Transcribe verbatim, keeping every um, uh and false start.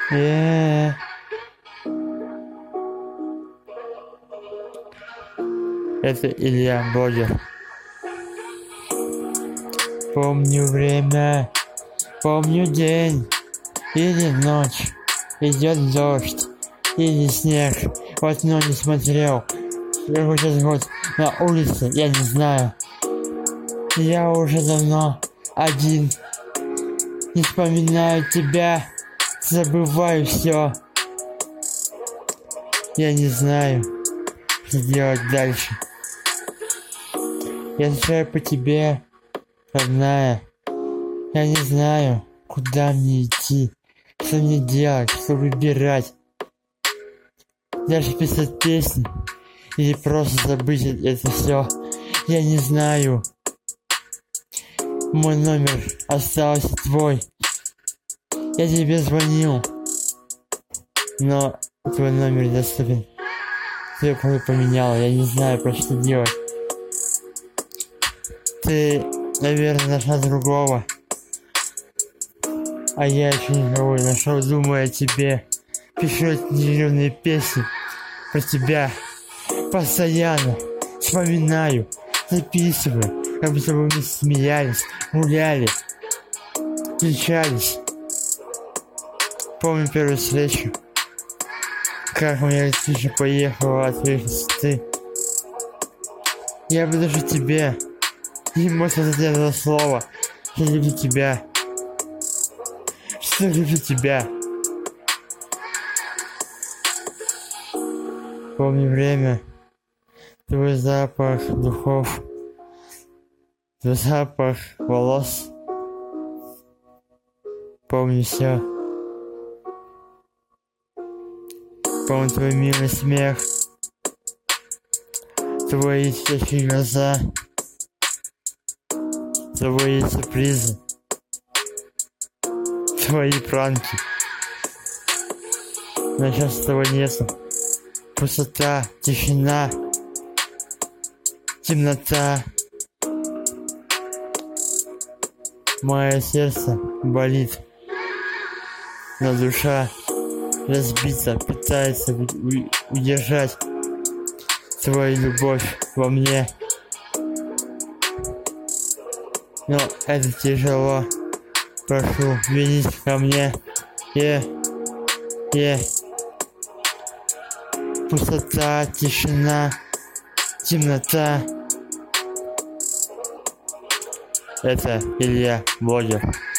Э, Это Илья, блогер. Помню время, помню день или ночь. Идет дождь или снег. В окно не смотрел. Какой сейчас год на улице, я не знаю. Я уже давно один. Не вспоминаю тебя, забываю все. Я не знаю, что делать дальше. Я скучаю по тебе, родная. Я не знаю, куда мне идти, что мне делать, что выбирать. Даже писать песни или просто забыть это все. Я не знаю. Мой номер остался твой. Я тебе звонил, но твой номер недоступен. Ты его поменял, я не знаю, про что делать. Ты, наверное, нашла другого, а я еще никого не нашел, думаю о тебе. Пишу деревные песни про тебя постоянно, вспоминаю, записываю, как будто бы мы смеялись, гуляли, встречались. Помню первую встречу, как у меня тише поехала ответить ты. Я бы даже тебе не мог сказать этого слова. Я люблю тебя. Что люблю тебя. Помню время, твой запах духов, твой запах волос. Помню все. Помню твой милый смех, твои спящие глаза, твои сюрпризы, твои пранки. Но сейчас этого нету. Пустота, тишина, темнота. Мое сердце болит, но душа разбита, пытается удержать твою любовь во мне. Но это тяжело. Прошу, вернись ко мне. Е, е. Пустота, тишина, темнота. Это Илья, блогер.